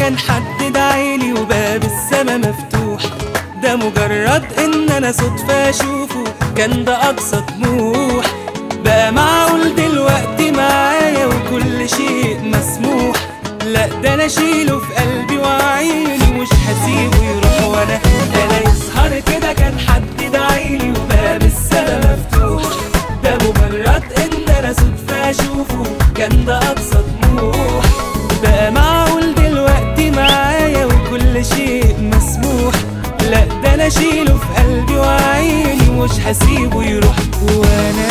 كان حد دعيلي وباب السما مفتوح، ده مجرد ان انا صدفة اشوفه كان ده اقصى طموح. بقى معقول دلوقتي معايا وكل شيء مسموح؟ لا ده انا اشيله في قلبي وعيني مش هسيبه يروح. وانا يسهر كده كان حد دعيلي وباب السما مفتوح، ده مجرد ان انا صدفة اشوفه كان ده اقصى طموح. بقى معقول دلوقتي معايا وكل شيء مسموح؟ لا ده انا اشيله في قلبي وعيني مش هسيبه يروح. وانا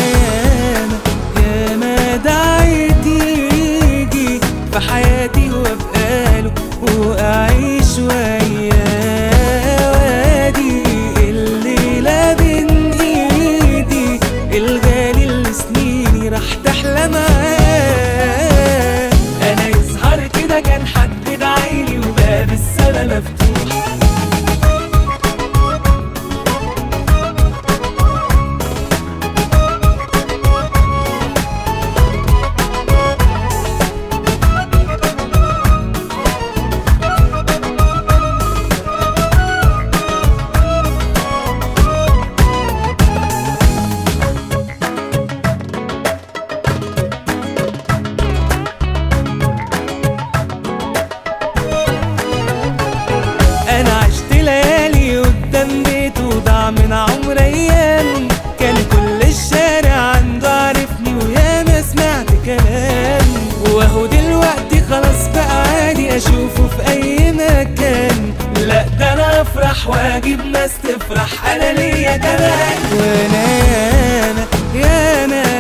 ياما دعيت يجي في حياتي وابقاله واعيش وياه، وادي الليلة بين ايدي الغالي اللي سنيني راح تحلى معاه. انا يسهر كده كان حد دعيلي وباب السما مفتوح. انا عشت ليالي قدام بيته ضاع من عمر ايام، كان كل الشارع عنده عارفني وياما سمعت كلام. واهو دلوقتي خلاص بقى عادي اشوفه في اي مكان. لا ده انا افرح واجيب ناس تفرح انا ليا كمان. وانا ياما